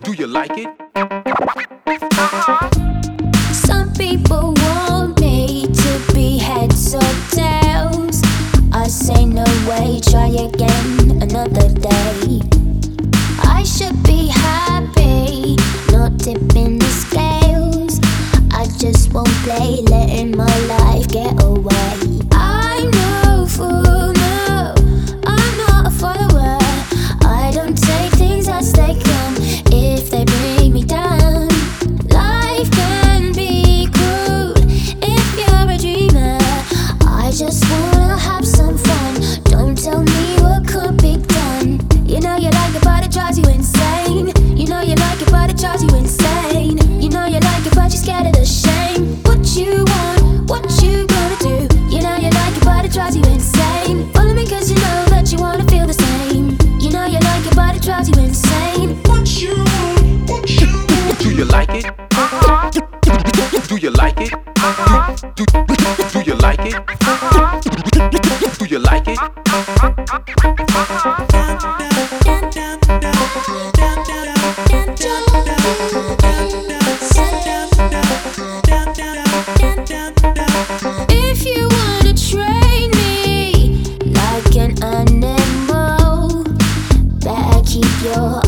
Do you like it? Some people want me to be heads or tails. I say no way, try again another day. I should be happy, not tipping the scales. I just won't play, letting my life get away. I'm no fool, no, I'm not a follower. I don't take things as they come if they bring me down. Life can be cruel if you're a dreamer. I just wanna have some fun. Don't tell me what could be done. You know you like it, but it drives you insane. You know you like it, but it drives you insane. You know you like it, but you're scared of the shame. What you want, what you gonna do? You know you like it, but it drives you insane. Follow me cause you know that you wanna feel the same. You know you like it, but it drives you insane. What you want, what you want? Do you like it? Do you like it? Do you like it? Do you like it? If you wanna train me like an animal, better keep your